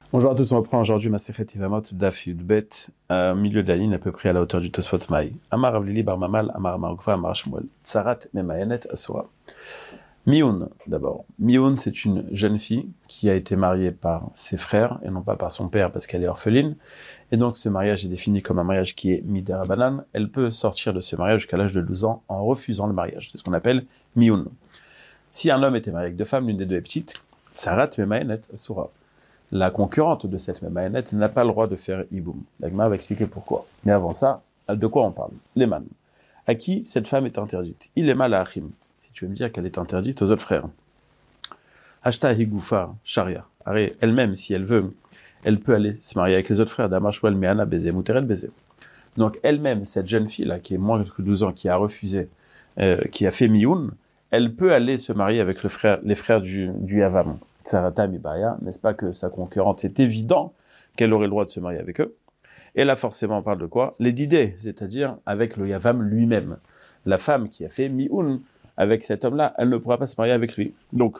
Bonjour à tous, on reprend aujourd'hui Masechet Yevamot Daf Yudbet, au milieu de la ligne, à peu près à la hauteur du Tosfot Maï. Amar Avlili Bar Mamal, Amar Marukva, Amar Shmuel, Tsarat Memayanet Asura. Mioun, d'abord. Mioun, c'est une jeune fille qui a été mariée par ses frères et non pas par son père parce qu'elle est orpheline. Et donc ce mariage est défini comme un mariage qui est miderabanan. Elle peut sortir de ce mariage jusqu'à l'âge de 12 ans en refusant le mariage. C'est ce qu'on appelle Mioun. Si un homme était marié avec deux femmes, l'une des deux est petite, Tsarat Memayanet Asura. La concurrente de cette même Maïnette n'a pas le droit de faire Iboum. L'Agma va expliquer pourquoi. Mais avant ça, de quoi on parle? L'éman. À qui cette femme est interdite? Il est mal à Achim. Si tu veux me dire qu'elle est interdite aux autres frères. Ashta Higufa Sharia. Elle-même, si elle veut, elle peut aller se marier avec les autres frères d'Amashwal Meana Bézé, Mouteret Bézé. Donc elle-même, cette jeune fille-là, qui est moins que 12 ans, qui a refusé, qui a fait Mioun, elle peut aller se marier avec les frères du Yavam. Tsarata Mibaya, n'est-ce pas que sa concurrente, c'est évident qu'elle aurait le droit de se marier avec eux. Et là, forcément, on parle de quoi? Les didés, c'est-à-dire avec le Yavam lui-même. La femme qui a fait Mioun avec cet homme-là, elle ne pourra pas se marier avec lui. Donc,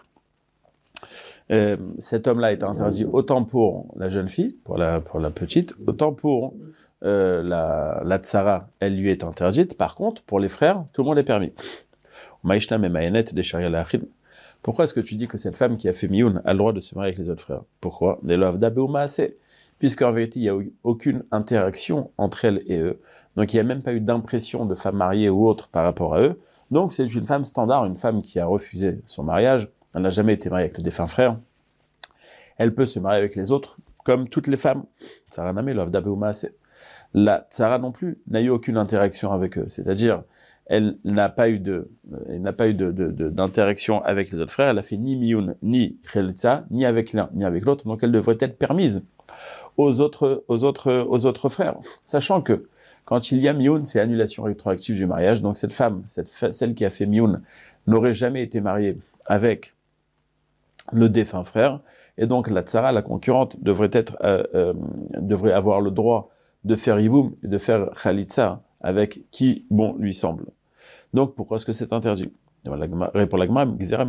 cet homme-là est interdit autant pour la jeune fille, pour la petite, autant pour la tsara, elle lui est interdite. Par contre, pour les frères, tout le monde est permis. Maïshna Memayanet des Sharia Lachim. Pourquoi est-ce que tu dis que cette femme qui a fait Mioun a le droit de se marier avec les autres frères? Pourquoi? Puisqu'en vérité, il n'y a eu aucune interaction entre elle et eux. Donc, il n'y a même pas eu d'impression de femme mariée ou autre par rapport à eux. Donc, c'est une femme standard, une femme qui a refusé son mariage. Elle n'a jamais été mariée avec le défunt frère. Elle peut se marier avec les autres, comme toutes les femmes. La Tsara non plus n'a eu aucune interaction avec eux. C'est-à-dire, elle n'a pas eu d'interaction avec les autres frères. Elle a fait ni Mioun, ni Chelitza, ni avec l'un, ni avec l'autre. Donc, elle devrait être permise aux autres frères. Sachant que, quand il y a Mioun, c'est annulation rétroactive du mariage. Donc, cette femme, celle qui a fait Mioun, n'aurait jamais été mariée avec le défunt frère. Et donc, la Tsara, la concurrente, devrait avoir le droit de faire Yiboum et de faire Khalitsa avec qui bon lui semble. Donc, pourquoi est-ce que c'est interdit? Pour l'Agma,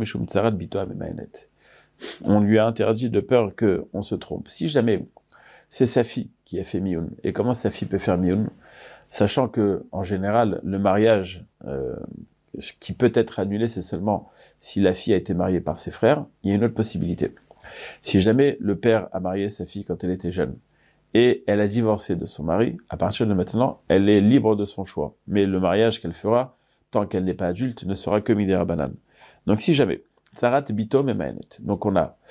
on lui a interdit de peur qu'on se trompe. Si jamais c'est sa fille qui a fait Mioun, et comment sa fille peut faire Mioun? Sachant que, en général, le mariage qui peut être annulé, c'est seulement si la fille a été mariée par ses frères. Il y a une autre possibilité. Si jamais le père a marié sa fille quand elle était jeune, et elle a divorcé de son mari, à partir de maintenant, elle est libre de son choix. Mais le mariage qu'elle fera, tant qu'elle n'est pas adulte, ne sera que midera banane. Donc si jamais, Tsarat Bito Memayanet. Donc on a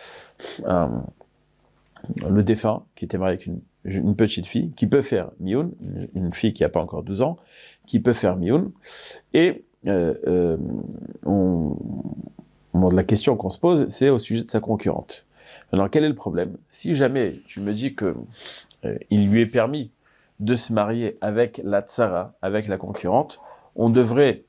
le défunt qui était marié avec une petite fille, qui peut faire Mioun, une fille qui n'a pas encore 12 ans, qui peut faire Mioun, et la question qu'on se pose, c'est au sujet de sa concurrente. Alors quel est le problème? Si jamais tu me dis que il lui est permis de se marier avec la tsara, avec la concurrente, on pourrait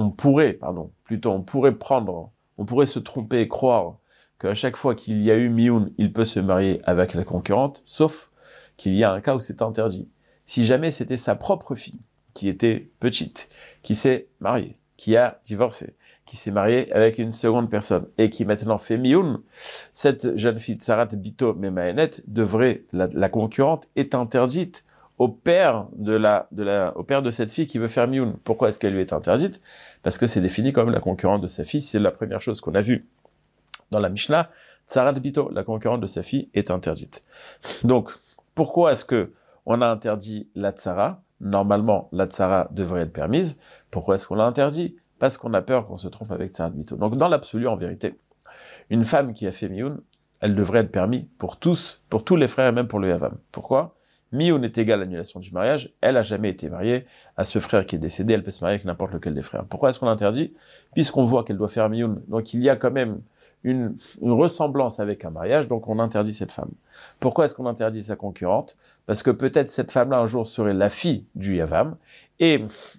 se tromper et croire qu'à chaque fois qu'il y a eu Mioun, il peut se marier avec la concurrente, sauf qu'il y a un cas où c'est interdit. Si jamais c'était sa propre fille, qui était petite, qui s'est mariée, qui a divorcé, qui s'est mariée avec une seconde personne, et qui maintenant fait Mioun, cette jeune fille, Tsarat Bito Memayanet, la concurrente est interdite au père de cette fille qui veut faire Mioun. Pourquoi est-ce qu'elle lui est interdite? Parce que c'est défini comme la concurrente de sa fille. C'est la première chose qu'on a vue dans la Mishnah. Tsarat Bito, la concurrente de sa fille, est interdite. Donc, pourquoi est-ce que on a interdit la tsara? Normalement, la tsara devrait être permise. Pourquoi est-ce qu'on l'a interdit? Parce qu'on a peur qu'on se trompe avec Tsarat Bito. Donc, dans l'absolu, en vérité, une femme qui a fait Mioun, elle devrait être permise pour tous les frères et même pour le Yavam. Pourquoi? Mioun est égal à l'annulation du mariage. Elle a jamais été mariée à ce frère qui est décédé. Elle peut se marier avec n'importe lequel des frères. Pourquoi est-ce qu'on l'interdit? Puisqu'on voit qu'elle doit faire Mioun. Donc, il y a quand même une ressemblance avec un mariage, donc on interdit cette femme. Pourquoi est-ce qu'on interdit sa concurrente? Parce que peut-être cette femme-là un jour serait la fille du Yavam, et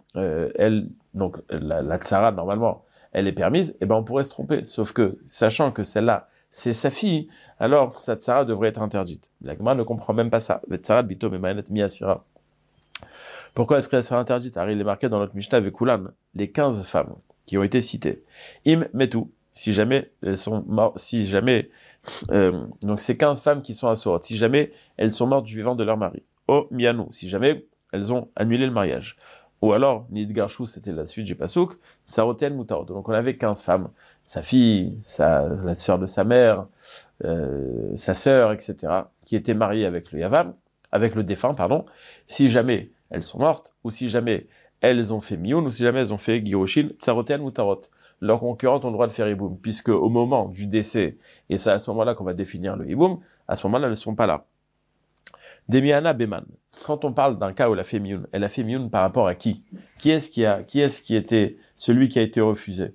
la tsara, normalement, elle est permise, et ben on pourrait se tromper. Sauf que, sachant que celle-là, c'est sa fille, alors sa tsara devrait être interdite. L'Agma ne comprend même pas ça. Tsara bito memayanet miasira. Pourquoi est-ce qu'elle sera interdite? Alors il est marqué dans notre Mishnah avec Kulan, les 15 femmes qui ont été citées. Im metu. Si jamais Donc c'est 15 femmes qui sont assourot. Si jamais elles sont mortes du vivant de leur mari. Oh mianou, si jamais elles ont annulé le mariage. Ou alors, Nidgarchou, c'était la suite du pasouk, Saroten Mutarot. Donc on avait 15 femmes, sa fille, la sœur de sa mère, sa sœur, etc., qui étaient mariées avec le Yavam, avec le défunt, pardon, si jamais elles sont mortes, ou si jamais elles ont fait Mioun, ou si jamais elles ont fait Giroshin, Saroten Mutarot. Leurs concurrentes ont le droit de faire Iboum, puisque au moment du décès, et c'est à ce moment-là qu'on va définir le Iboum, à ce moment-là, elles ne sont pas là. Demiana Beman. Quand on parle d'un cas où elle a fait mioun par rapport à qui? Qui est-ce qui était celui qui a été refusé?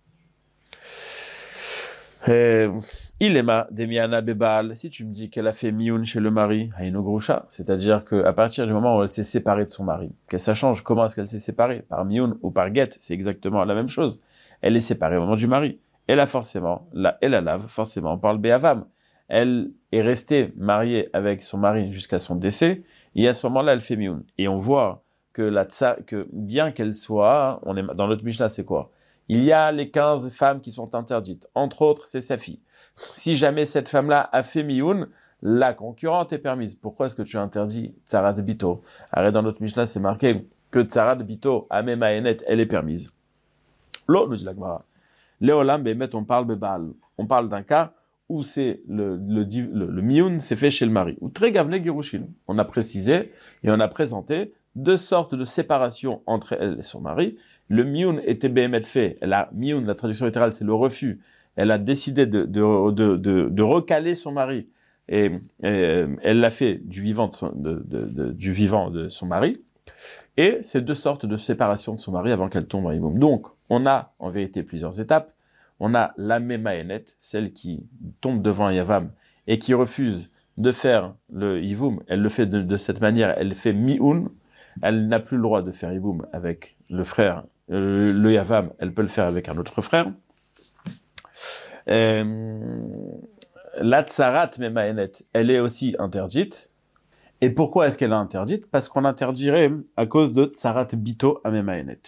Ilema Demiana Bebal. Si tu me dis qu'elle a fait mioun chez le mari, Haino Grusha, c'est-à-dire qu'à partir du moment où elle s'est séparée de son mari, que ça change, comment est-ce qu'elle s'est séparée? Par mioun ou par get, c'est exactement la même chose. Elle est séparée au moment du mari. Elle a forcément, elle a lave, forcément, on parle Béavam. Elle est restée mariée avec son mari jusqu'à son décès, et à ce moment-là, elle fait mioun. Et on voit que bien qu'elle soit, on est dans notre Mishnah, c'est quoi? Il y a les 15 femmes qui sont interdites. Entre autres, c'est sa fille. Si jamais cette femme-là a fait mioun, la concurrente est permise. Pourquoi est-ce que tu interdis Tzarat Bito? Arrête, dans notre Mishnah, c'est marqué que Tzarat Bito, Amem Aenet, elle est permise. L'eau, nous dit la Gemara. Léolam, Bémet, on parle Bebal. On parle d'un cas où c'est le mioun s'est fait chez le mari. Ou très gavne girushin. On a précisé et on a présenté deux sortes de séparation entre elle et son mari. Le mioun était bémet fait. Mioun, la traduction littérale, c'est le refus. Elle a décidé de recaler son mari. Et elle l'a fait du vivant de son mari. Et ces deux sortes de séparation de son mari avant qu'elle tombe en hiboum. Donc, on a en vérité plusieurs étapes. On a la Memaenet, celle qui tombe devant un Yavam et qui refuse de faire le Yivoum. Elle le fait de cette manière, elle fait Mioun. Elle n'a plus le droit de faire Yivoum avec le frère, le Yavam, elle peut le faire avec un autre frère. La Tsarat Memaenet, elle est aussi interdite. Et pourquoi est-ce qu'elle est interdite? Parce qu'on l'interdirait à cause de Tsarat Bito à Memaenet.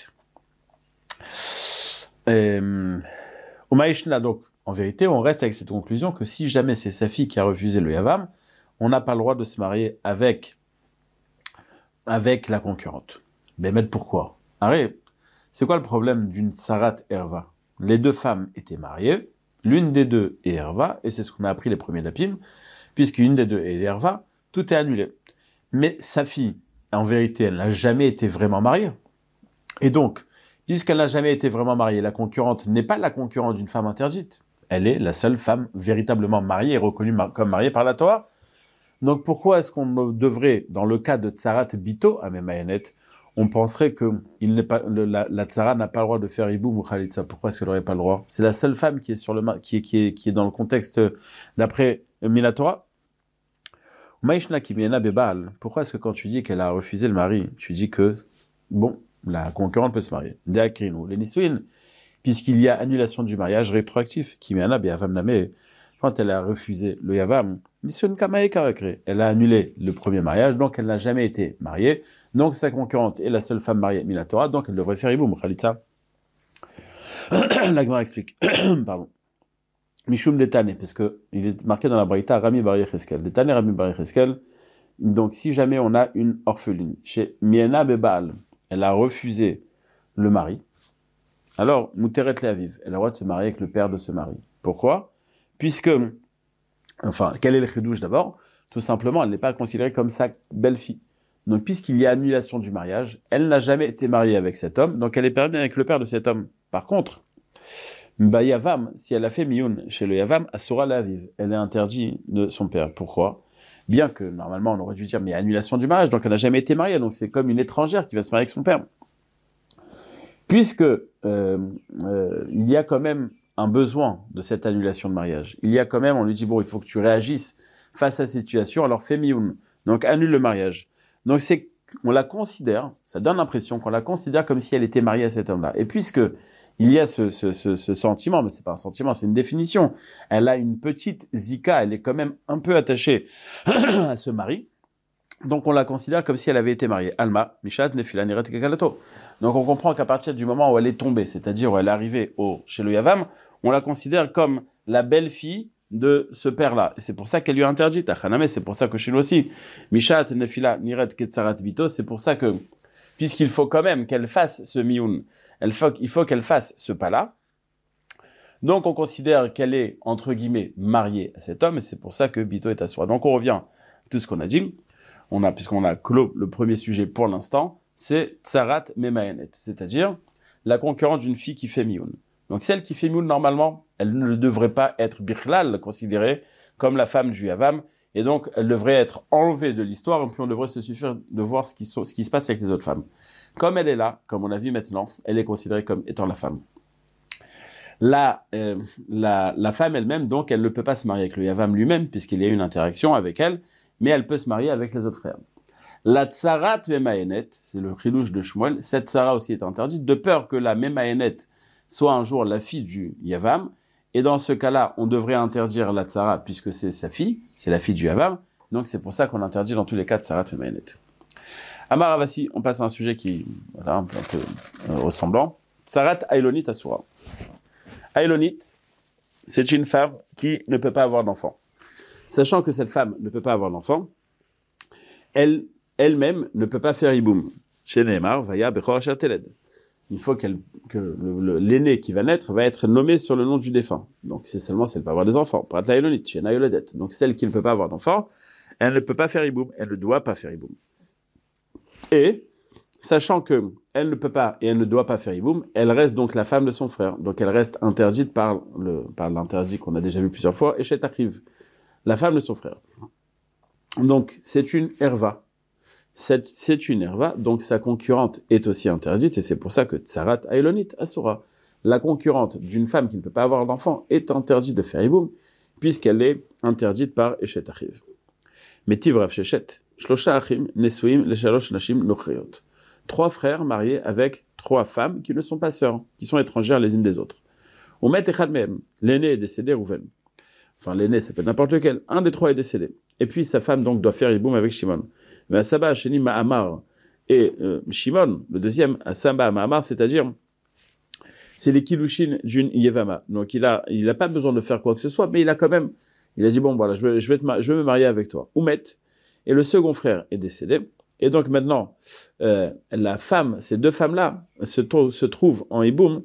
Au Maïshna, donc, en vérité, on reste avec cette conclusion que si jamais c'est sa fille qui a refusé le Yavam, on n'a pas le droit de se marier avec la concurrente. Mais pourquoi? Arrête. C'est quoi le problème d'une Tsarat Erva? Les deux femmes étaient mariées, l'une des deux est Erva, et c'est ce qu'on a appris les premiers dapim, puisqu'une des deux est Erva, tout est annulé. Mais sa fille, en vérité, elle n'a jamais été vraiment mariée. Et donc, puisqu'elle n'a jamais été vraiment mariée, la concurrente n'est pas la concurrente d'une femme interdite. Elle est la seule femme véritablement mariée et reconnue comme mariée par la Torah. Donc pourquoi est-ce qu'on devrait, dans le cas de Tsarat Bito à Memayenet, on penserait que la Tsara n'a pas le droit de faire Iboum ou Khalitsa? Pourquoi est-ce qu'elle n'aurait pas le droit? C'est la seule femme qui est qui est dans le contexte d'après Minatora. Maïshna Kimiena Bebal. Pourquoi est-ce que quand tu dis qu'elle a refusé le mari, tu dis que, bon, la concurrente peut se marier? Deakrinu, les Nisouin, puisqu'il y a annulation du mariage rétroactif. Kimiena Beavam Name, quand elle a refusé le Yavam, Nisouin Kamae Karakre. Elle a annulé le premier mariage, donc elle n'a jamais été mariée. Donc sa concurrente est la seule femme mariée Minatora, donc elle devrait faire Iboum, Khalitsa. La Gemara explique. Pardon. Mishum Detane, parce que il est marqué dans la Braïta Rami Bar Yecheskel. Detane Rami Bar Yecheskel. Donc, si jamais on a une orpheline, chez Miena Bebal, elle a refusé le mari, alors, Mouteret Leaviv, elle a le droit de se marier avec le père de ce mari. Pourquoi? Puisque, enfin, quel est le chidouche d'abord? Tout simplement, elle n'est pas considérée comme sa belle-fille. Donc, puisqu'il y a annulation du mariage, elle n'a jamais été mariée avec cet homme, donc elle est permise avec le père de cet homme. Par contre, Yavam, si elle a fait Mioun chez le Yavam, Asura Leaviv, elle est interdite de son père. Pourquoi? Bien que, normalement, on aurait dû dire, mais annulation du mariage, donc elle n'a jamais été mariée, donc c'est comme une étrangère qui va se marier avec son père. Puisque il y a quand même un besoin de cette annulation de mariage. Il y a quand même, on lui dit, bon, il faut que tu réagisses face à cette situation, alors fais mioun. Donc annule le mariage. Donc on la considère, ça donne l'impression qu'on la considère comme si elle était mariée à cet homme-là. Et puisque il y a ce sentiment, mais c'est pas un sentiment, c'est une définition. Elle a une petite zika, elle est quand même un peu attachée à ce mari. Donc on la considère comme si elle avait été mariée. Alma, Mishat, Nefila, Neret, Kakalato. Donc on comprend qu'à partir du moment où elle est tombée, c'est-à-dire où elle est arrivée chez le Yavam, on la considère comme la belle-fille de ce père-là. Et c'est pour ça qu'elle lui a interdit. Tachaname, c'est pour ça que chez nous aussi. Mishat nefila niret ketsarat bito, c'est pour ça que, puisqu'il faut quand même qu'elle fasse ce mioun, il faut qu'elle fasse ce pas-là. Donc, on considère qu'elle est, entre guillemets, mariée à cet homme, et c'est pour ça que bito est assourd. Donc, on revient à tout ce qu'on a dit. Puisqu'on a clos le premier sujet pour l'instant, c'est tsarat memayanet, c'est-à-dire la concurrente d'une fille qui fait mioun. Donc, celle qui fait mioun, normalement, elle ne devrait pas être bichlal, considérée comme la femme du Yavam, et donc, elle devrait être enlevée de l'histoire, et puis on devrait se suffire de voir ce qui se passe avec les autres femmes. Comme elle est là, comme on a vu maintenant, elle est considérée comme étant la femme. La femme elle-même, donc, elle ne peut pas se marier avec le Yavam lui-même, puisqu'il y a une interaction avec elle, mais elle peut se marier avec les autres frères. La tsarat memayenet, c'est le chilouche de Shmuel, cette tsara aussi est interdite, de peur que la memayenet soit un jour la fille du Yavam, et dans ce cas-là, on devrait interdire la tsara, puisque c'est sa fille, c'est la fille du Yavam, donc c'est pour ça qu'on interdit dans tous les cas tsarat memayenet. Amar Avasi, on passe à un sujet qui, voilà, un peu ressemblant. Tsarat ailonit asura. Ailonit, c'est une femme qui ne peut pas avoir d'enfant. Sachant que cette femme ne peut pas avoir d'enfant, elle-même ne peut pas faire iboum. Chez Nehemar, Vaya Bechor Asher Teled. Il faut que l'aîné qui va naître va être nommé sur le nom du défunt. Donc c'est seulement si elle peut avoir des enfants. Prat la Elonit, chez Nayoledet. Donc celle qui ne peut pas avoir d'enfant, elle ne peut pas faire iboum. Elle ne doit pas faire iboum. Et, sachant que elle ne peut pas et elle ne doit pas faire iboum, elle reste donc la femme de son frère. Donc elle reste interdite par l'interdit qu'on a déjà vu plusieurs fois, et chez Tachiv, la femme de son frère. Donc, c'est une herva. C'est une herva, donc sa concurrente est aussi interdite, et c'est pour ça que tsarat ailonit asura. La concurrente d'une femme qui ne peut pas avoir d'enfant est interdite de faire iboum, puisqu'elle est interdite par Eshet Achiv. Metiv Rav Shechet, Shlosha Achim, Nesuim, Leshalosh Nashim, Nochreot. 3 frères mariés avec 3 femmes qui ne sont pas sœurs, qui sont étrangères les unes des autres. Omet Echad Mehem, l'aîné est décédé, Rouven. Enfin, l'aîné, ça peut être n'importe lequel. Un des 3 est décédé. Et puis, sa femme, donc, doit faire iboum avec Shimon. Mais Asaba, Sheni, Ma'amar. Et Shimon, le deuxième, Asaba, Ma'amar, c'est-à-dire, c'est les kilushin d'une Yevama. Donc, il a pas besoin de faire quoi que ce soit, mais il a dit, bon, voilà, je vais me marier avec toi. Oumet. Et le second frère est décédé. Et donc, maintenant, la femme, ces 2 femmes-là, se trouvent en iboum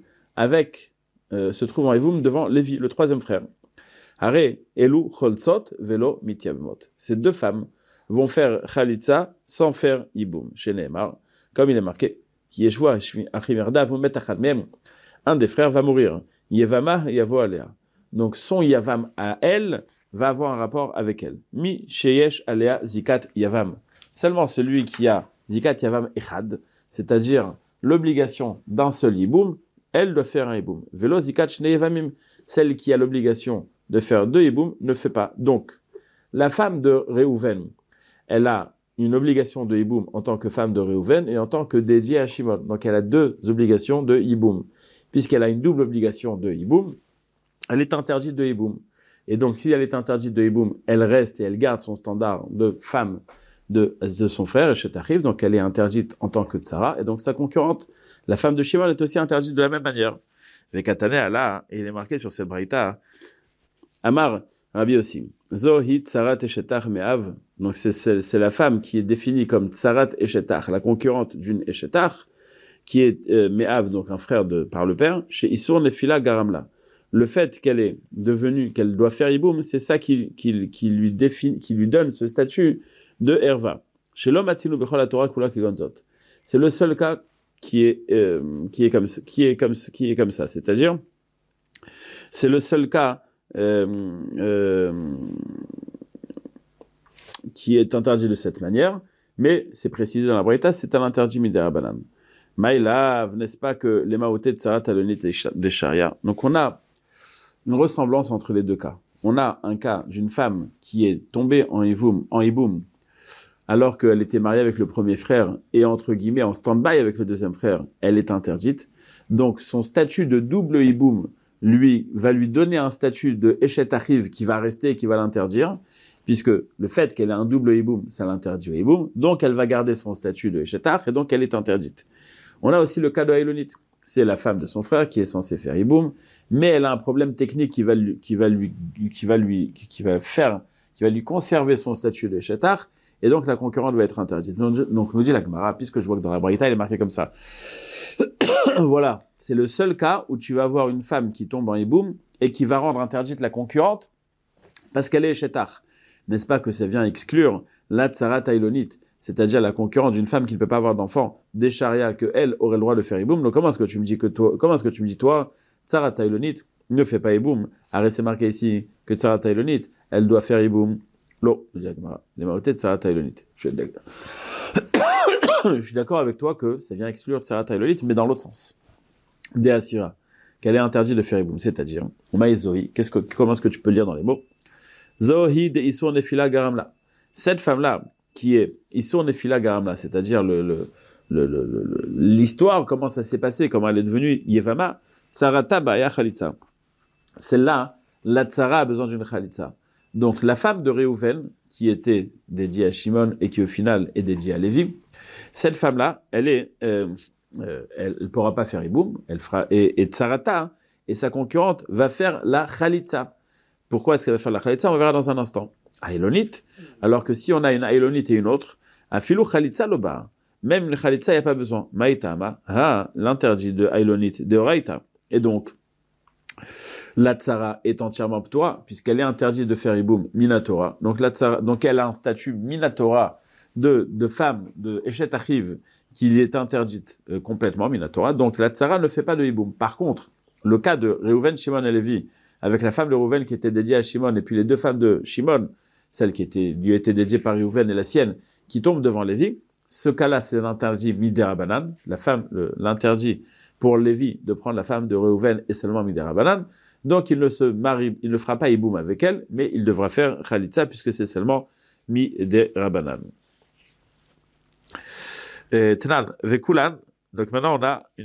devant Lévi, le 3e frère. Haré, Elou, Cholzot, Velo, Mityabmot. Ces 2 femmes vont faire Khalitza sans faire Iboum. Chez Nehemar, comme il est marqué, Yeshua, Achimerda, vous mettez Achadmem, un des frères va mourir. Yevama, Yavo Alea. Donc son Yavam à elle va avoir un rapport avec elle. Mi, Sheyesh, Alea, Zikat, Yavam. Seulement celui qui a Zikat, Yavam, Echad, c'est-à-dire l'obligation d'un seul Iboum, elle doit faire un Iboum. Velo, Zikat, Shne Yavamim. Celle qui a l'obligation de faire 2 hiboum ne fait pas. Donc, la femme de Réhouven, elle a une obligation de hiboum en tant que femme de Réhouven et en tant que dédiée à Shimon. Donc, elle a 2 obligations de hiboum. Puisqu'elle a une double obligation de hiboum, elle est interdite de hiboum. Et donc, si elle est interdite de hiboum, elle reste et elle garde son standard de femme de son frère, Eshet Achiv, donc elle est interdite en tant que tsara. Et donc, sa concurrente, la femme de Shimon, est aussi interdite de la même manière. Avec Katane, Allah, et il est marqué sur cette braïta, Amar, Rabbi aussi. Zohi tsarat eshetach me'av. Donc c'est la femme qui est définie comme tsarat eshetach, la concurrente d'une eshetach, qui est me'av, donc un frère par le père, chez Isur Nefila Garamla. Le fait qu'elle doit faire iboum, c'est ça qui lui donne ce statut de herva. Chez l'homme atzinu bechol la Torah kula kigonzot. C'est le seul cas qui est comme ça. C'est-à-dire, c'est le seul cas qui est interdit de cette manière, mais c'est précisé dans la Braïta, c'est un interdit midérabanan. Maïlav, n'est-ce pas que les maotés de Sarat Alonit des Sharia. Donc on a une ressemblance entre les 2 cas. On a un cas d'une femme qui est tombée en hiboum, alors qu'elle était mariée avec le premier frère et entre guillemets en stand-by avec le deuxième frère, elle est interdite. Donc son statut de double hiboum va lui donner un statut de Eshet Achiv qui va rester et qui va l'interdire, puisque le fait qu'elle ait un double hiboum, ça l'interdit au hiboum, donc elle va garder son statut de Eshet Ach et donc elle est interdite. On a aussi le cas de Ailonit. c'est la femme de son frère qui est censée faire hiboum, mais elle a un problème technique qui va lui conserver son statut de shetar, et donc la concurrente va être interdite. Donc nous dit la Gemara, puisque je vois que dans la Braïta, il est marqué comme ça. Voilà, c'est le seul cas où tu vas avoir une femme qui tombe en hiboum et qui va rendre interdite la concurrente parce qu'elle est shetar. N'est-ce pas que ça vient exclure la tsara taïlonite, c'est-à-dire la concurrente d'une femme qui ne peut pas avoir d'enfant, des charias que elle aurait le droit de faire hiboum. Donc comment est-ce que tu me dis toi, tsara taïlonite ne fait pas hiboum? Arrête, c'est marqué ici que tsara taïlonite, elle doit faire hiboum. Lo, les marotés de tsara taïlonite. Je suis d'accord avec toi que ça vient exclure tsara taïlonite, mais dans l'autre sens. De asira, qu'elle est interdite de faire hiboum, c'est-à-dire, comment est-ce que tu peux lire dans les mots? Zohi de Isur Nefila Garamla. Cette femme-là, qui est Isur Nefila Garamla, c'est-à-dire l'histoire, comment ça s'est passé, comment elle est devenue Yevama, Tsarata Baya Khalitza. Celle-là, la Tsara a besoin d'une Khalitza. Donc, la femme de Réhouven, qui était dédiée à Shimon et qui au final est dédiée à Lévi, cette femme-là, elle pourra pas faire Iboum, elle fera, et Tsarata, et sa concurrente, va faire la Khalitza. Pourquoi est-ce qu'elle va faire la khalitza? On verra dans un instant. Aïlonite. Alors que si on a une aïlonite et une autre, un filou khalitza loba. Même une khalitza, il n'y a pas besoin. Maïtama. L'interdit de aïlonite de oraita. Et donc, la tsara est entièrement p'tora, puisqu'elle est interdite de faire iboum minatora. Donc, la tsara, donc elle a un statut minatora de femme, de Eshet Achiv, qui est interdite complètement minatora. Donc, la tsara ne fait pas de iboum. Par contre, le cas de Reuven, Shimon et Lévi, avec la femme de Reuven qui était dédiée à Shimon, et puis les deux femmes de Shimon, celle qui lui était dédiée par Reuven et la sienne, qui tombent devant Lévi, ce cas-là, c'est l'interdit midérabanan, l'interdit pour Lévi de prendre la femme de Reuven et seulement midérabanan, donc il ne fera pas iboum avec elle, mais il devra faire khalitza puisque c'est seulement midérabanan. Tnan, vekulan, donc maintenant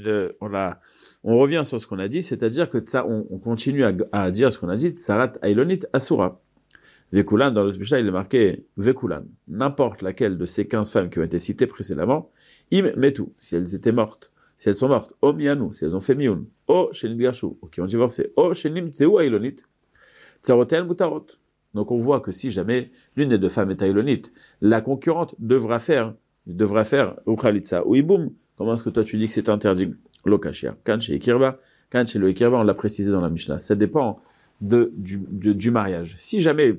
on revient sur ce qu'on a dit, c'est-à-dire que on continue à dire ce qu'on a dit, Tsarat Ailonit Asura. Vekulan, dans le Mishnah, il est marqué Vekulan. N'importe laquelle de ces 15 femmes qui ont été citées précédemment, Im Metu, si elles étaient mortes, si elles sont mortes, O Mianu, si elles ont fait Mioun, O Shenit Gashu, ou qui ont divorcé, O Shenim Tseu Ailonit, Tsarotel Mutarot. Donc on voit que si jamais l'une des deux femmes est Ailonite, la concurrente devra faire Ukhalitsa ou Iboum. Comment est-ce que toi tu dis que c'est interdit? Lokashia. Kan chez Ikirba, kan chez le Ikirba, on l'a précisé dans la Mishnah. Ça dépend du mariage. Si jamais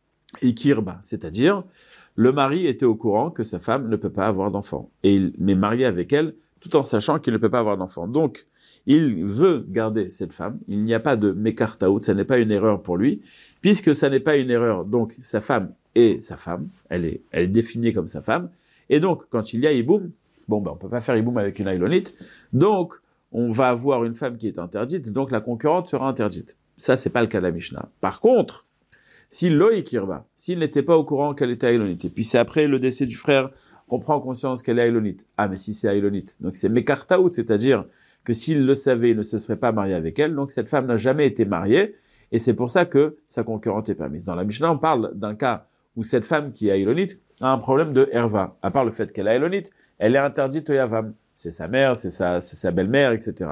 Ikirba, c'est-à-dire le mari était au courant que sa femme ne peut pas avoir d'enfant et il m'est marié avec elle tout en sachant qu'il ne peut pas avoir d'enfant. Donc, il veut garder cette femme. Il n'y a pas de mekartaout, ça n'est pas une erreur pour lui, puisque ça n'est pas une erreur. Donc, sa femme est sa femme, elle est définie comme sa femme. Et donc, quand il y a Iboum, on peut pas faire Iboum avec une aïlonite, donc on va avoir une femme qui est interdite, donc la concurrente sera interdite. Ça, c'est pas le cas de la Mishnah. Par contre, si Loïkirba, s'il n'était pas au courant qu'elle était aïlonite, et puis c'est après le décès du frère qu'on prend conscience qu'elle est aïlonite. Ah, mais si c'est aïlonite, donc c'est mekartaout, c'est-à-dire que s'il le savait, il ne se serait pas marié avec elle, donc cette femme n'a jamais été mariée, et c'est pour ça que sa concurrente est permise. Dans la Mishnah, on parle d'un cas où cette femme qui est aïlonite a un problème de herva. À part le fait qu'elle est aïlonite, elle est interdite au yavam. C'est sa mère, c'est sa belle-mère, etc.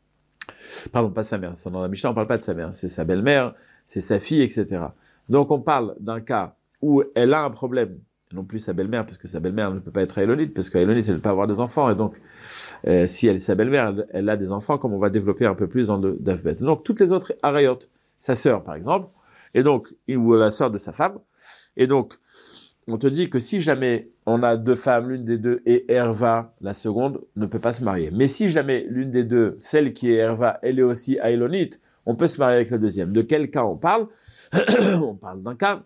Pardon, pas sa mère. Dans la Mishnah, on parle pas de sa mère. C'est sa belle-mère, c'est sa fille, etc. Donc, on parle d'un cas où elle a un problème, non plus sa belle-mère, parce que sa belle-mère ne peut pas être aïlonite, parce qu'aïlonite, elle ne peut pas avoir des enfants. Et donc, si elle est sa belle-mère, elle a des enfants, comme on va développer un peu plus dans le Dafbet. Donc, toutes les autres arayot, sa sœur, par exemple, et donc, ou la sœur de sa femme. Et donc, on te dit que si jamais on a deux femmes, l'une des deux est Herva, la seconde ne peut pas se marier. Mais si jamais l'une des deux, celle qui est Herva, elle est aussi aïlonite, on peut se marier avec la deuxième. De quel cas on parle? On parle d'un cas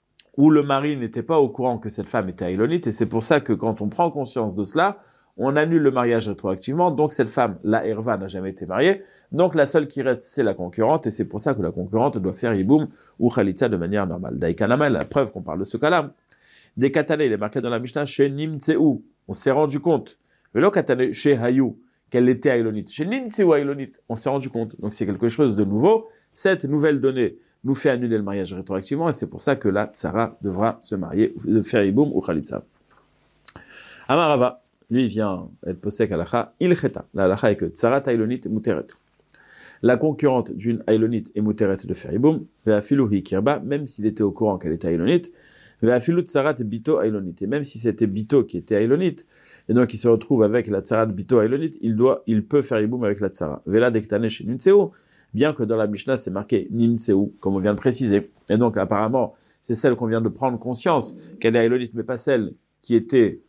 où le mari n'était pas au courant que cette femme était aïlonite, et c'est pour ça que quand on prend conscience de cela, on annule le mariage rétroactivement, donc cette femme, la Herva, n'a jamais été mariée, donc la seule qui reste, c'est la concurrente, et c'est pour ça que la concurrente doit faire Iboum ou Khalitza de manière normale. Daïkanama, la preuve qu'on parle de ce cas-là. Des Katane, il est marqué dans la Mishnah, chez Nimtseu, on s'est rendu compte, Velo Katane, chez Hayou, qu'elle était aïlonite. Chez Nimtseu aïlonite, on s'est rendu compte, donc c'est quelque chose de nouveau. Cette nouvelle donnée nous fait annuler le mariage rétroactivement, et c'est pour ça que la Tsara devra se marier, faire Iboum ou Khalitza. Amarava, lui, il vient, elle possède halacha, il cheta. La halacha est que tsarat ailonit muteret. La concurrente d'une ailonite est muteret de faire iboum, ve'afilu hi kirba, même s'il était au courant qu'elle était ailonite, ve'afilu tsarat bito ailonite. Et même si c'était bito qui était ailonite, et donc il se retrouve avec la tsarat bito ailonite, il peut faire iboum avec la tsara. Vela dektane chez Nunseo, bien que dans la Mishnah c'est marqué Nimtseu, comme on vient de préciser. Et donc apparemment, c'est celle qu'on vient de prendre conscience qu'elle est ailonite, mais pas celle qui était,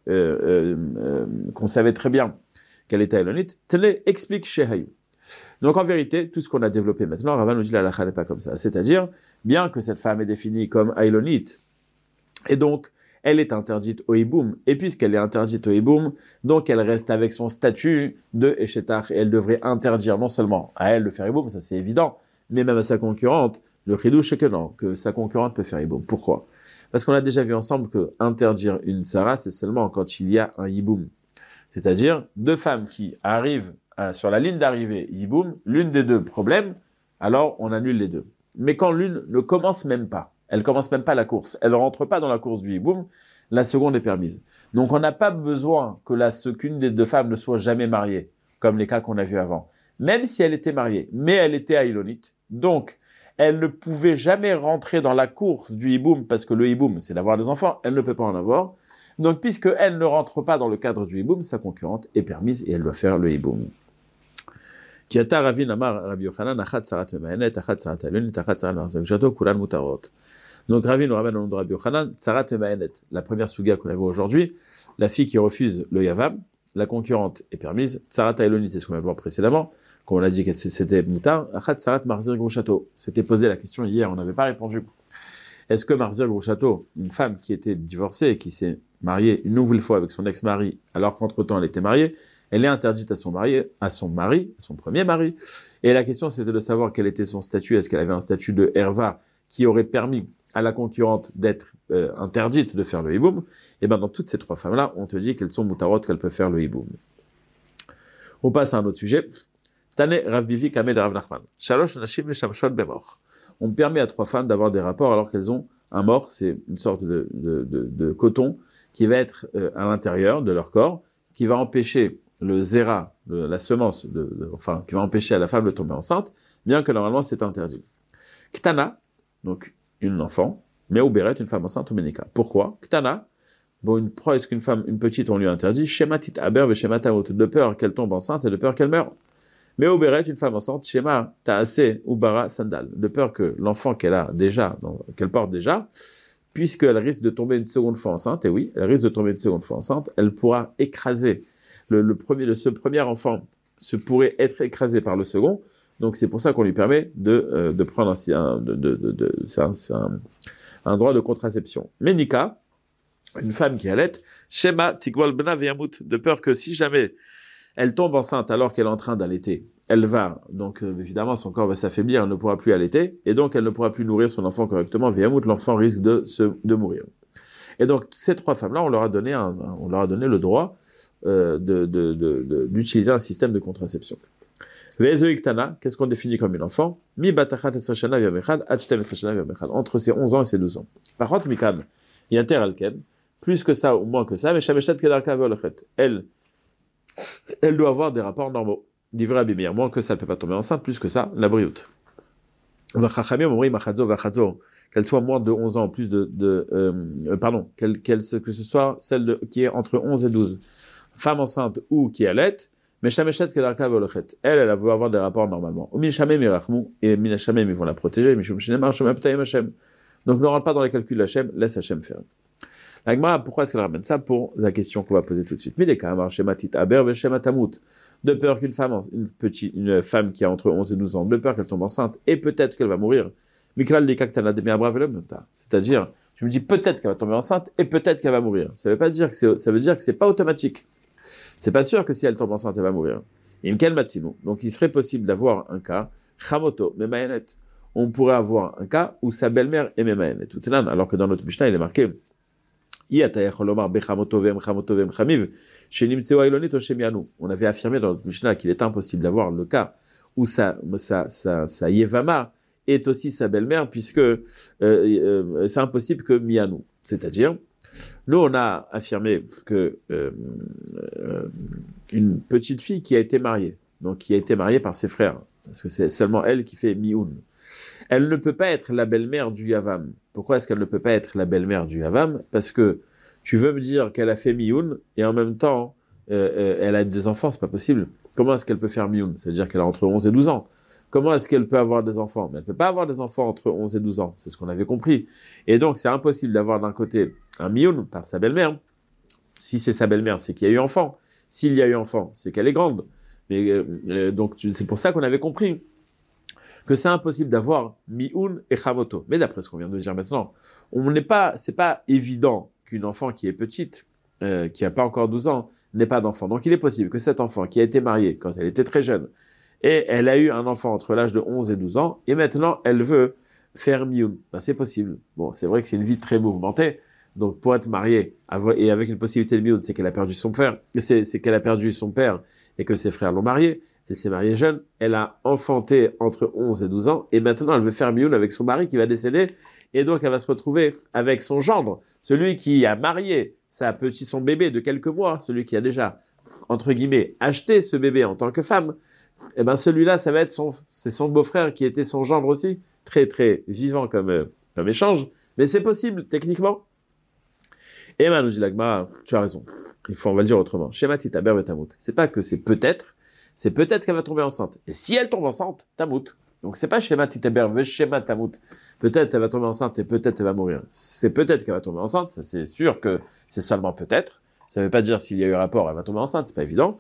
qu'on savait très bien qu'elle était ailonite. Tele explique chez Hayou. Donc en vérité, tout ce qu'on a développé maintenant, Rava nous dit la halakha n'est pas comme ça. C'est-à-dire, bien que cette femme est définie comme ailonite, et donc elle est interdite au hiboum, et puisqu'elle est interdite au hiboum, donc elle reste avec son statut de eshetach, et elle devrait interdire non seulement à elle de faire hiboum, ça c'est évident, mais même à sa concurrente, le chidouche que non, que sa concurrente peut faire hiboum. Pourquoi? Parce qu'on a déjà vu ensemble que interdire une Sarah, c'est seulement quand il y a un hiboum. C'est-à-dire, deux femmes qui arrivent sur la ligne d'arrivée, hiboum, l'une des deux problème, alors on annule les deux. Mais quand l'une ne commence même pas, elle commence même pas la course, elle ne rentre pas dans la course du hiboum, la seconde est permise. Donc on n'a pas besoin qu'une des deux femmes ne soit jamais mariée, comme les cas qu'on a vus avant. Même si elle était mariée, mais elle était ailonite, donc elle ne pouvait jamais rentrer dans la course du hiboum, parce que le hiboum, c'est d'avoir des enfants, elle ne peut pas en avoir. Donc, puisque elle ne rentre pas dans le cadre du hiboum, sa concurrente est permise et elle doit faire le hiboum. Kiata Ravin Amar Rabbi Yochanan, Achat Sarat Memaenet, Achat Sarat Alunit, Achat Sarat Marzakjato, Kulan Mutarot. Donc, Ravin nous ramène au nom de Rabbi Yochanan, Sarat Memaenet, la première suga qu'on a vue aujourd'hui, la fille qui refuse le yavam, la concurrente est permise, Sarat Alunit, c'est ce qu'on a vu précédemment, comme on a dit que c'était Moutar, Achat Sarat Marzir Grouchato. C'était posé la question hier, on n'avait pas répondu. Est-ce que Marzir Grouchato, une femme qui était divorcée et qui s'est mariée une nouvelle fois avec son ex-mari, alors qu'entre-temps elle était mariée, elle est interdite à son premier mari. Et la question c'était de savoir quel était son statut. Est-ce qu'elle avait un statut de herva qui aurait permis à la concurrente d'être interdite de faire le hiboum? Et bien dans toutes ces trois femmes-là, on te dit qu'elles sont moutarot, qu'elles peuvent faire le hiboum. On passe à un autre sujet. Tane Rav Bivi Kamed Rav Nachman. Shalosh Nashim Meshamshot Bemor. On permet à trois femmes d'avoir des rapports alors qu'elles ont un mort, c'est une sorte de coton qui va être à l'intérieur de leur corps, qui va empêcher le zéra, la semence, qui va empêcher à la femme de tomber enceinte, bien que normalement c'est interdit. Ktana, donc une enfant, mais Uberet, une femme enceinte, ou Menika. Pourquoi? Ktana, pourquoi est-ce une petite on lui interdit? Shematit Aber ve Shematamot, de peur qu'elle tombe enceinte et de peur qu'elle meure. Mais Uberet, une femme enceinte, Shema Taase Ubara Sandal, de peur que l'enfant qu'elle porte déjà, puisqu'elle risque de tomber une seconde fois enceinte, et oui, elle risque de tomber une seconde fois enceinte, elle pourra écraser ce premier enfant pourrait être écrasé par le second, donc c'est pour ça qu'on lui permet de prendre un droit de contraception. Mais Nika, une femme qui allait, Shema Tigwal Bena Veyamut, de peur que si jamais elle tombe enceinte alors qu'elle est en train d'allaiter, elle va, donc évidemment son corps va s'affaiblir, elle ne pourra plus allaiter, et donc elle ne pourra plus nourrir son enfant correctement, Veyamut, l'enfant risque de mourir. Et donc ces trois femmes-là, on leur a donné le droit d'utiliser un système de contraception. Vezoiktana, qu'est-ce qu'on définit comme une enfant? Mi batachat esrashana v'yamechad, achtem esrashana v'yamechad, entre ses 11 ans et ses 12 ans. Par contre, mikan, yanter alken, plus que ça ou moins que ça, mais shameshat kedarka ve'olachet. Elle doit avoir des rapports normaux. D'ivra bimir, moins que ça, elle peut pas tomber enceinte, plus que ça, la brioute. V'chachamim omri machadzo v'chadzo, qu'elle soit moins de 11 ans, plus que ce soit celle qui est entre 11 et 12. Femme enceinte ou qui allait, mais Shameshet Kedarka Volochet. Elle va avoir des rapports normalement. Ou Mishamem Irachmu, et Minashamem, ils vont la protéger, Mishum Shinemar, Shomem Ptayim Hashem. Donc ne rentre pas dans les calculs d'Hachem, laisse Hachem faire. La Gemara, pourquoi est-ce qu'elle ramène ça? Pour la question qu'on va poser tout de suite. Milekamar, Shematit Aber, Veshematamut. De peur qu'une femme qui a entre 11 et 12 ans, de peur qu'elle tombe enceinte, et peut-être qu'elle va mourir. Mikral Likaktana de Miabravelem, c'est-à-dire, je me dis peut-être qu'elle va tomber enceinte, et peut-être qu'elle va mourir. Ça veut dire que c'est pas automatique. C'est pas sûr que si elle tombe enceinte, elle va mourir. Donc, il serait possible d'avoir un cas, chamoto, memayenet. On pourrait avoir un cas où sa belle-mère est memayenet. Alors que dans notre Mishnah, il est marqué, on avait affirmé dans notre Mishnah qu'il est impossible d'avoir le cas où sa yevama est aussi sa belle-mère, puisque c'est impossible que mianou. C'est-à-dire, Nous, on a affirmé que une petite fille qui a été mariée, donc qui a été mariée par ses frères, parce que c'est seulement elle qui fait mioun. Elle ne peut pas être la belle-mère du Yavam. Pourquoi est-ce qu'elle ne peut pas être la belle-mère du Yavam? Parce que tu veux me dire qu'elle a fait mioun et en même temps, elle a des enfants, c'est pas possible. Comment est-ce qu'elle peut faire mioun? Ça veut dire qu'elle a entre 11 et 12 ans. Comment est-ce qu'elle peut avoir des enfants? Mais elle peut pas avoir des enfants entre 11 et 12 ans. C'est ce qu'on avait compris. Et donc, c'est impossible d'avoir d'un côté un mioun par sa belle-mère. Si c'est sa belle-mère, c'est qu'il y a eu enfant. S'il y a eu enfant, c'est qu'elle est grande. Mais donc, c'est pour ça qu'on avait compris que c'est impossible d'avoir mioun et chamoto. Mais d'après ce qu'on vient de dire maintenant, c'est pas évident qu'une enfant qui est petite, qui a pas encore 12 ans, n'ait pas d'enfant. Donc, il est possible que cet enfant qui a été marié quand elle était très jeune, et elle a eu un enfant entre l'âge de 11 et 12 ans, et maintenant, elle veut faire mioun. Ben, c'est possible. Bon, c'est vrai que c'est une vie très mouvementée. Donc, pour être mariée, et avec une possibilité de mioun, c'est qu'elle a perdu son père, c'est qu'elle a perdu son père, et que ses frères l'ont mariée. Elle s'est mariée jeune, elle a enfanté entre 11 et 12 ans, et maintenant, elle veut faire mioun avec son mari qui va décéder, et donc, elle va se retrouver avec son gendre, celui qui a marié son bébé de quelques mois, celui qui a déjà, entre guillemets, acheté ce bébé en tant que femme. Eh ben celui-là, ça va être c'est son beau-frère qui était son gendre aussi, très très vivant comme échange, mais c'est possible techniquement. Et ben nous dit l'Agma, tu as raison. On va le dire autrement. Shema titaber vetamut. C'est pas que c'est peut-être qu'elle va tomber enceinte. Et si elle tombe enceinte, tamut. Donc c'est pas Shema titaber veshema tamut. Peut-être elle va tomber enceinte et peut-être elle va mourir. C'est peut-être qu'elle va tomber enceinte. Ça, c'est sûr que c'est seulement peut-être. Ça veut pas dire s'il y a eu rapport, elle va tomber enceinte. C'est pas évident.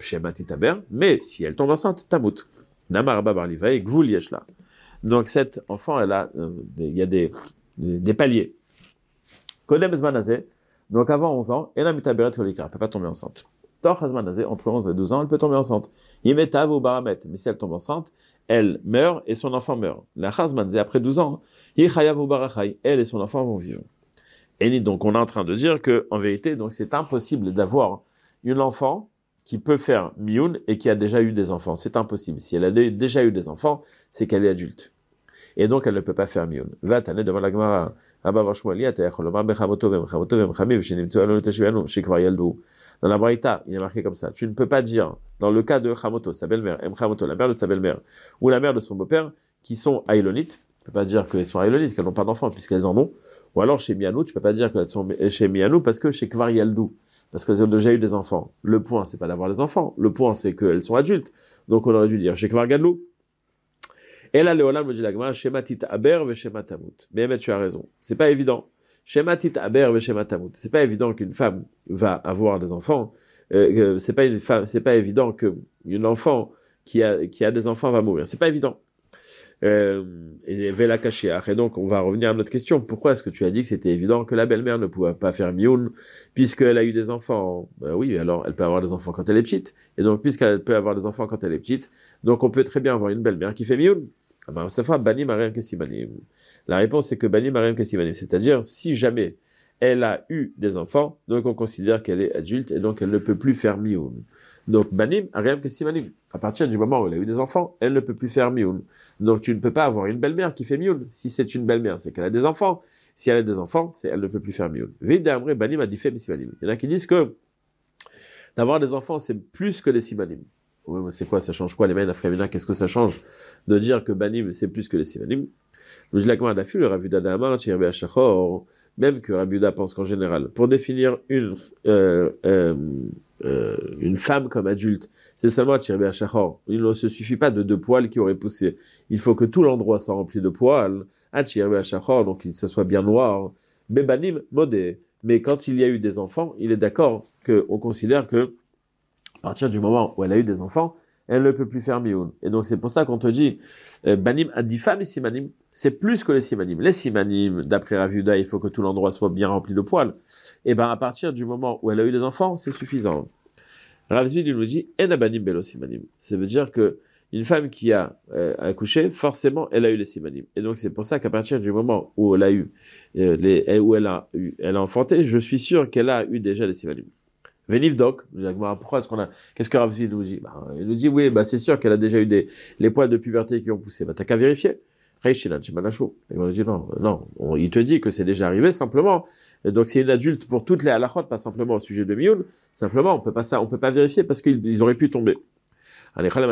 Mais si elle tombe enceinte, tamut. Namar babarlivaï, gvul yeshla. Donc cet enfant, il y a des paliers. Kodem zmanazé, donc avant 11 ans, elle ne peut pas tomber enceinte. Tor zmanazé, entre 11 et 12 ans, elle peut tomber enceinte. Yimetav ou baramet, mais si elle tombe enceinte, elle meurt et son enfant meurt. La chazmanzé, après 12 ans, yichayav ou barachai, elle et son enfant vont vivre. Et donc on est en train de dire que, en vérité, donc c'est impossible d'avoir une enfant qui peut faire mioun et qui a déjà eu des enfants. C'est impossible. Si elle a déjà eu des enfants, c'est qu'elle est adulte. Et donc, elle ne peut pas faire mioun. Va t'aller devant la Gemara. Dans la Braïta, il est marqué comme ça. Tu ne peux pas dire, dans le cas de Chamoto, sa belle-mère, Chamoto, la mère de sa belle-mère, ou la mère de son beau-père, qui sont aïlonites, tu peux pas dire qu'elles sont aïlonites, qu'elles n'ont pas d'enfants, puisqu'elles en ont. Ou alors, chez Mianou, tu peux pas dire qu'elles sont chez Mianou, parce que chez Kvar Yaldou, parce qu'elles ont déjà eu des enfants. Le point, c'est pas d'avoir des enfants. Le point, c'est qu'elles sont adultes. Donc, on aurait dû dire chez Kvar Yaldou. Et là, Léolam me dit la Gemara, Shema tit aber ve Shema tamut. Mais tu as raison. C'est pas évident. Shema tit aber ve Shema tamut. C'est pas évident qu'une femme va avoir des enfants. C'est pas évident qu'une enfant qui a des enfants va mourir. C'est pas évident. Et Vela Kashiach. Et donc, on va revenir à notre question. Pourquoi est-ce que tu as dit que c'était évident que la belle-mère ne pouvait pas faire mioun puisqu'elle a eu des enfants? Ben oui, alors elle peut avoir des enfants quand elle est petite. Et donc, puisqu'elle peut avoir des enfants quand elle est petite, donc on peut très bien avoir une belle-mère qui fait mioun. Ah ben, ça fera banim arem kesibanim. La réponse c'est que banim arem kesibanim. C'est-à-dire, si jamais elle a eu des enfants, donc on considère qu'elle est adulte et donc elle ne peut plus faire mioun. Donc, banim, ariam kesimanim. À partir du moment où elle a eu des enfants, elle ne peut plus faire mioun. Donc, tu ne peux pas avoir une belle-mère qui fait mioun. Si c'est une belle-mère, c'est qu'elle a des enfants. Si elle a des enfants, elle ne peut plus faire mioun. Vidamre, banim a dit fait simanim. Il y en a qui disent que d'avoir des enfants, c'est plus que les simanim. Oui, mais c'est quoi? Ça change quoi, les mains d'Afriamina? Qu'est-ce que ça change de dire que banim, c'est plus que les simanim? Le Jilakma d'Afu, le Rav Yuda d'Amar, Tirbe Achachor, même que Rav Yuda pense qu'en général, pour définir une femme comme adulte, c'est seulement Tirbe Achachor. Il ne se suffit pas de 2 poils qui auraient poussé. Il faut que tout l'endroit soit rempli de poils, à Tirbe Achachor, donc que ce soit bien noir. Bebanim, modé. Mais quand il y a eu des enfants, il est d'accord qu'on considère que, à partir du moment où elle a eu des enfants, elle ne peut plus faire mioun. Et donc c'est pour ça qu'on te dit, banim adifam et simanim, c'est plus que les simanim. Les simanim, d'après Rav Yuda, il faut que tout l'endroit soit bien rempli de poils. Et ben à partir du moment où elle a eu des enfants, c'est suffisant. Rav Zvi nous dit, en banim belo simanim. Ça veut dire que une femme qui a accouché, forcément, elle a eu les simanim. Et donc c'est pour ça qu'à partir du moment où elle a eu, elle a enfanté, je suis sûr qu'elle a eu déjà les simanim. Venivdok, pourquoi est-ce qu'est-ce que Rav Zvi nous dit? Il nous dit, oui, c'est sûr qu'elle a déjà eu les poils de puberté qui ont poussé. T'as qu'à vérifier. Et on lui dit, non, il te dit que c'est déjà arrivé, simplement. Et donc c'est une adulte pour toutes les halachot, pas simplement au sujet de Mioun. Simplement, on peut pas vérifier parce qu'ils auraient pu tomber. Il y a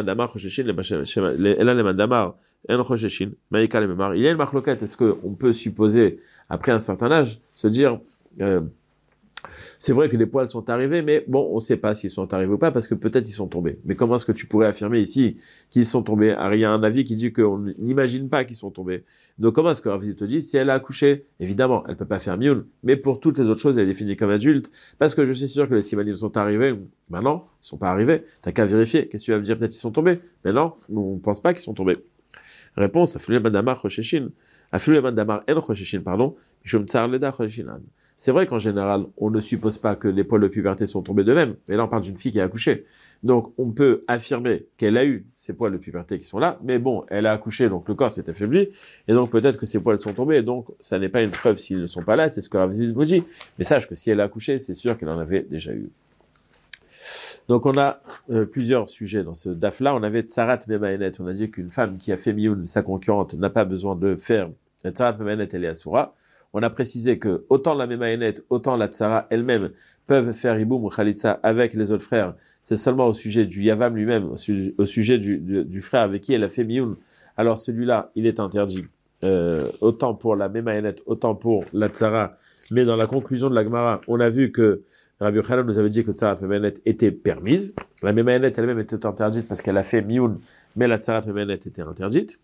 une marloquette. Est-ce qu'on peut supposer, après un certain âge, se dire, c'est vrai que les poils sont arrivés, mais bon, on ne sait pas s'ils sont arrivés ou pas, parce que peut-être ils sont tombés. Mais comment est-ce que tu pourrais affirmer ici qu'ils sont tombés? Alors, il y a un avis qui dit qu'on n'imagine pas qu'ils sont tombés. Donc comment est-ce que Rav te dit, si elle a accouché, évidemment, elle peut pas faire mioun, mais pour toutes les autres choses, elle est définie comme adulte, parce que je suis sûr que les simanim sont arrivés. Maintenant, ils sont pas arrivés. T'as qu'à vérifier. Qu'est-ce que tu vas me dire? Peut-être ils sont tombés. Mais non, on pense pas qu'ils sont tombés. Réponse, Afilou Yaman Damar Rosheshin. Afilou Yaman Damar En Rosheshin, pardon. Mishum Tsar Leda Rosheshinan. C'est vrai qu'en général, on ne suppose pas que les poils de puberté sont tombés d'eux-mêmes. Mais là, on parle d'une fille qui a accouché. Donc, on peut affirmer qu'elle a eu ces poils de puberté qui sont là. Mais bon, elle a accouché, donc le corps s'est affaibli. Et donc, peut-être que ces poils sont tombés. Et donc, ça n'est pas une preuve s'ils ne sont pas là. C'est ce que Rav Zid nous dit. Mais sache que si elle a accouché, c'est sûr qu'elle en avait déjà eu. Donc on a plusieurs sujets dans ce daf-là. On avait Tsarat Memaenet. On a dit qu'une femme qui a fait Mioun, sa concurrente, n'a pas besoin de faire Tsarat Memaenet, elle est Asura. On a précisé que autant la Memaenet, autant la Tsara elle-même peuvent faire Iboum ou Khalitsa avec les autres frères. C'est seulement au sujet du Yavam lui-même, au sujet du frère avec qui elle a fait Mioun. Alors celui-là, il est interdit. Autant pour la Memaenet, autant pour la Tsara. Mais dans la conclusion de la Gemara, on a vu que Rabbi Yochanan nous avait dit que Tsarat Memaenet était permise. La Memaenet elle-même était interdite parce qu'elle a fait Mioun, mais la Tsarat Memaenet était interdite.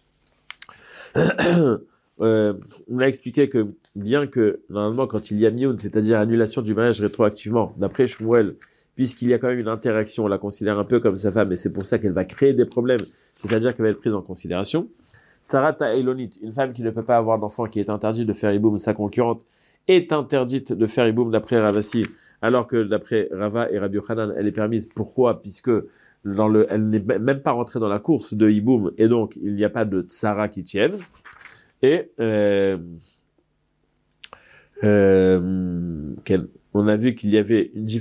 On a expliqué que bien que normalement quand il y a Mioun, c'est-à-dire annulation du mariage rétroactivement, d'après Shmuel, puisqu'il y a quand même une interaction, on la considère un peu comme sa femme, et c'est pour ça qu'elle va créer des problèmes, c'est-à-dire qu'elle va être prise en considération. Tsarat Elonit, une femme qui ne peut pas avoir d'enfant, qui est interdite de faire Iboum, sa concurrente, est interdite de faire Iboum d'après Ravasi, alors que d'après Rava et Rabbi Yochanan, elle est permise. Pourquoi? Puisque elle n'est même pas rentrée dans la course de Iboum, et donc il n'y a pas de tsara qui tienne. Et on a vu qu'il y avait une